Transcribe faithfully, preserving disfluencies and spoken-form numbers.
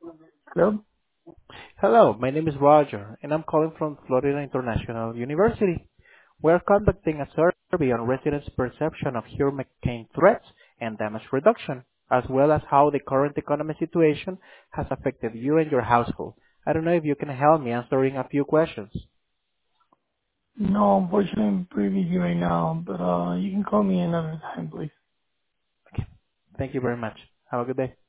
Hello? Hello, my name is Roger, and I'm calling from Florida International University. We are conducting a survey on residents' perception of hurricane threats and damage reduction, as well as how the current economic situation has affected you and your household. I don't know if you can help me answering a few questions. No, unfortunately, I'm pretty busy right now, but uh, you can call me another time, please. Okay. Thank you very much. Have a good day.